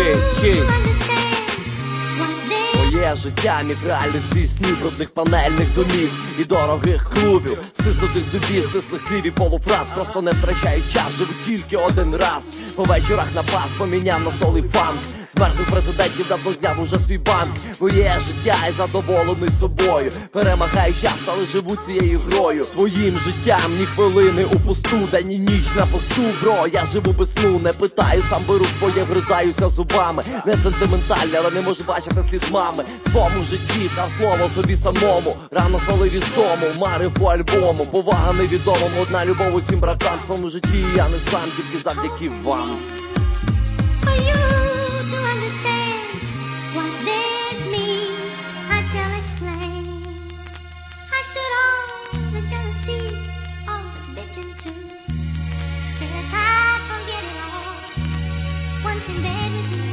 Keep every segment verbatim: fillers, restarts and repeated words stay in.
Хей, хей. Моє життя, міг реальності снів, брудних панельних домів і дорогих клубів, стиснутих зубів, стислих слів і полуфраз. Просто не втрачаю час, живу тільки один раз. По вечорах на бас поміняв на сол і фанк. З мертвих президентів давно зняв уже свій банк. Моє життя і задоволений собою. Перемагаю час, але живу цією грою. Своїм життям ні хвилини у пусту, день і ніч на посту, бро. Я живу без сну, не питаю, сам беру своє, вгризаюся зубами. Не сентиментальний, але не можу бачити слід мами. В своєму житті дав слово собі самому. Рано свалив із дому, марив по альбому. Повага невідомому, одна любов усім братам. В своєму житті я не сам, тільки завдяки вам. Once in bed with you,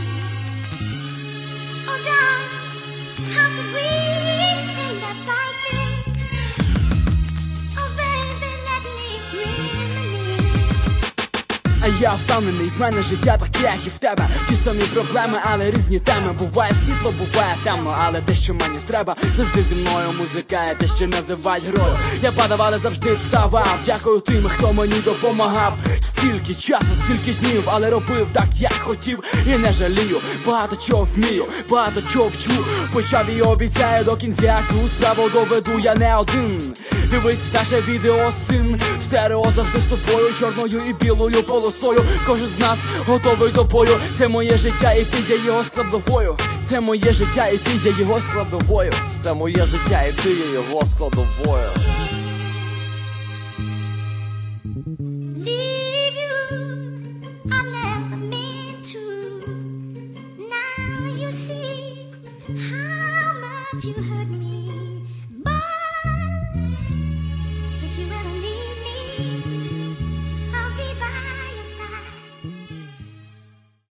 oh God, how could we end up like this? Oh baby, let me reminisce. А я впевнений, в мене життя таке, як і в тебе. Ті самі проблеми, але різні теми. Буває світло, буває темно, але те, що мені треба, завжди зі мною музика, і те, що називають грою. Я падав, але завжди вставав. Дякую тим, хто мені допомагав. Стільки часу, стільки днів, але робив так, як хотів. І не жалію, багато чого вмію, багато чого вчу. Почав і обіцяю до кінця цю справу доведу, я не один. Дивись наше відео, син. Стерео завжди з тобою, чорною і білою полосою. Кожен з нас готовий до бою. Це моє життя і ти є його складовою. Це моє життя і ти є його складовою. Це моє життя і ти є його складовою.